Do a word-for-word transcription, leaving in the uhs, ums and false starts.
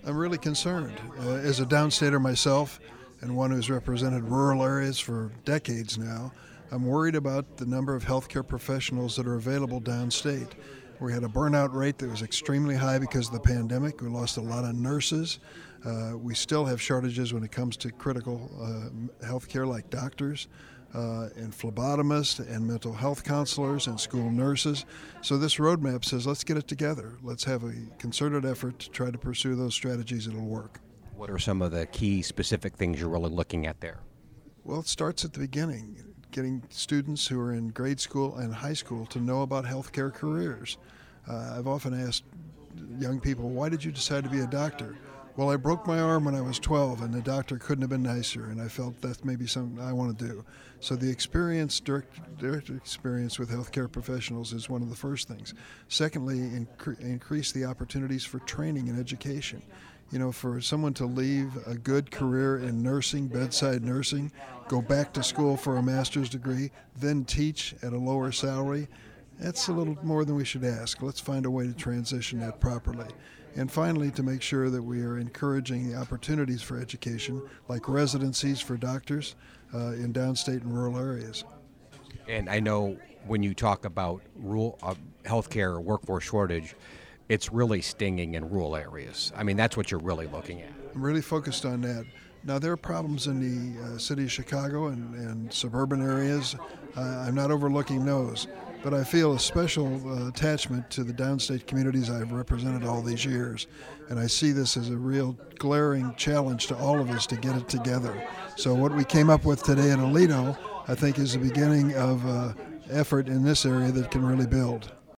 I'm really concerned. Uh, as a downstater myself and one who's represented rural areas for decades now, I'm worried about the number of healthcare professionals that are available downstate. We had a burnout rate that was extremely high because of the pandemic. We lost a lot of nurses. Uh, we still have shortages when it comes to critical uh, health care like doctors uh, and phlebotomists and mental health counselors and school nurses. So this roadmap says let's get it together. Let's have a concerted effort to try to pursue those strategies that'll work. What are some of the key specific things you're really looking at there? Well, it starts at the beginning, getting students who are in grade school and high school to know about healthcare careers. Uh, I've often asked young people, why did you decide to be a doctor? Well, I broke my arm when I was twelve, and the doctor couldn't have been nicer, and I felt that's maybe something I want to do. So the experience, direct, direct experience with healthcare professionals is one of the first things. Secondly, incre- increase the opportunities for training and education. You know, for someone to leave a good career in nursing, bedside nursing, go back to school for a master's degree, then teach at a lower salary, that's a little more than we should ask. Let's find a way to transition that properly. And finally, to make sure that we are encouraging the opportunities for education, like residencies for doctors uh, in downstate and rural areas. And I know when you talk about rural uh, healthcare workforce shortage, it's really stinging in rural areas. I mean, that's what you're really looking at. I'm really focused on that. Now, there are problems in the uh, city of Chicago and, and suburban areas. Uh, I'm not overlooking those, but I feel a special uh, attachment to the downstate communities I've represented all these years, and I see this as a real glaring challenge to all of us to get it together. So what we came up with today in Aledo, I think, is the beginning of uh, effort in this area that can really build.